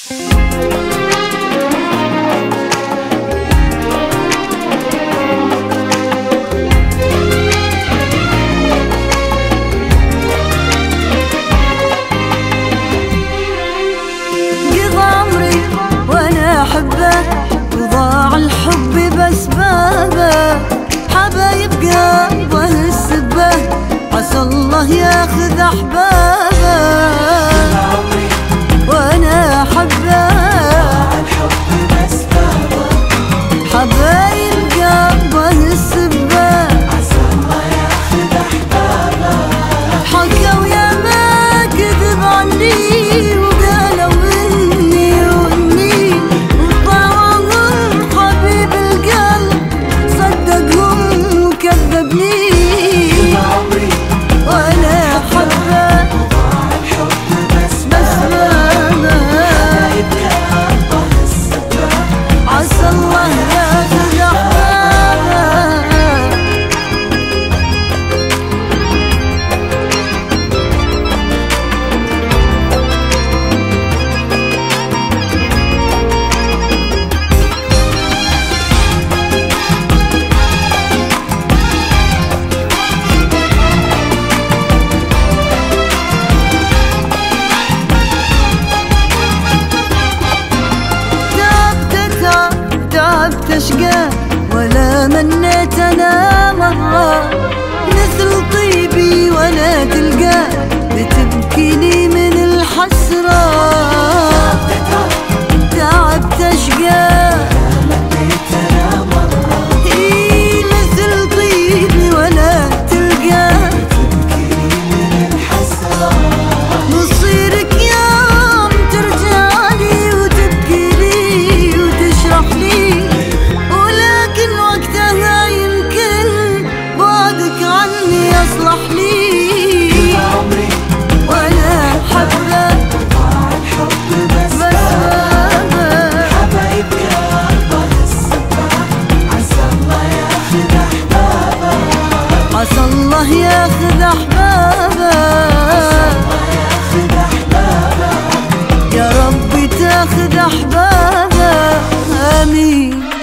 وضاع الحب بأسبابه، حبايب قلبه السبه، عسى الله ياخذ أحبابه. وأنا أحبه الحب بأسبابه، حبايب قلبه السبه، عسى الله ياخذ أحبابه. حكوا يا ما كذب عني أشقى ولا منيت أنا مرة مثل طيبي ولا تلقى بتبكيني من الحسرة. تعبت أشقى مثل طيبي ولا تلقى بتبكيني من الحسرة. مصيرك يوم ترجعلي وتبكيلي وتشرح لي، يصلح لي عمري. وأنا حبه الحب بأسبابه، حبايب قلبه السبه، عسى الله ياخذ أحبابه. عسى الله ياخذ أحبابه، يا ربي تاخذ أحبابه. آمين.